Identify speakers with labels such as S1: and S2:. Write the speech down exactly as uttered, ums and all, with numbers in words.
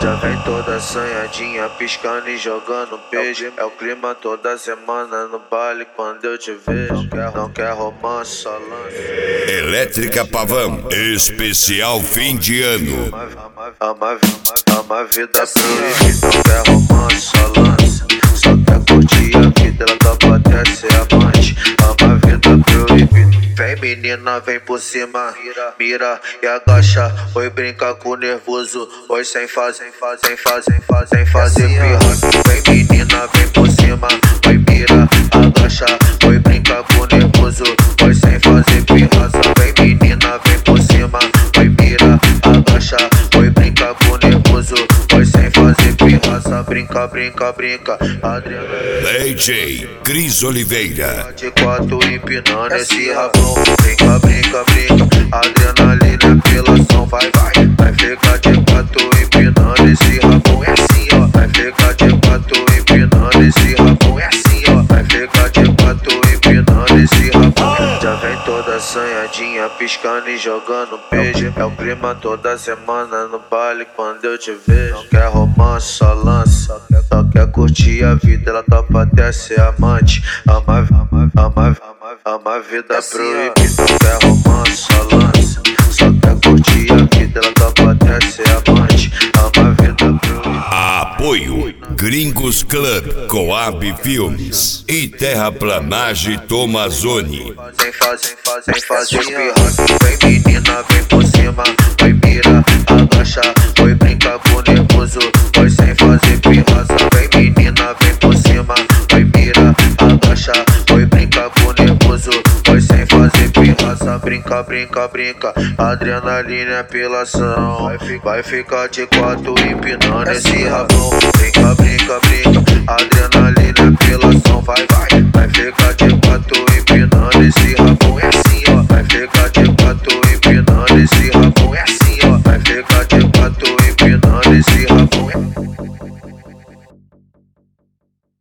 S1: Já vem toda assanhadinha, piscando e jogando beijo. É o clima toda semana no baile quando eu te vejo. Não quer romance, só lance.
S2: Elétrica Pavão, especial fim de ano.
S1: Ama, ama, ama a vida proibida, não quer romance, só lance. Só quer curtir a vida, ela topa até ser amante. Ama a vida proibida. Vem menina, vem por cima, mira, mira e agacha. Oi, brinca com nervoso, oi sem fazer, sem fazer, sem fazer, sem fazer, sem fazer pirra. Vem menina, vem por cima, oi mira, agacha. Oi, brinca com nervoso, oi sem fazer pirraça. Vem menina, vem por cima, oi mira, agacha. Oi, brinca com nervoso, oi sem fazer pirraça. Brinca, brinca, brinca, Adriana.
S2: D J Cris Oliveira.
S1: De quatro empinando esse rabão. Brinca, brinca, brinca, adrenalina, apelação. Vai, vai, vai ficar de quatro empinando esse rabão. É assim, ó. Vai ficar de quatro empinando esse rabão. É assim, ó. Vai ficar de quatro empinando esse rabão. Já vem toda assanhadinha, piscando e jogando beijo. É o clima toda semana no baile quando eu te vejo. Não quer romance, só lance. Só quer, só quer curtir a vida, ela topa até ser amante. Ama, ama, ama, ama, ama a vida proibida. Não quer romance, só lance. Só quer curtir a vida, ela topa até ser amante. Ama a vida proibida.
S2: Apoio Gringos Club, Coab Filmes e Terraplanagem Tomazoni.
S1: Sem fazer, sem fazer, sem fazer pirraça. Vem menina, vem por cima, oi mira, agacha. Oi, brinca com nervoso, oi sem fazer pirraça. Vem menina, vem por cima, oi mira, agacha. Oi, brinca com nervoso, oi sem fazer pirraça. Brinca, brinca, brinca, adrenalina, apelação. Vai, fi, vai ficar de quatro empinando esse rabão. Brinca, brinca, brinca, adrenalina.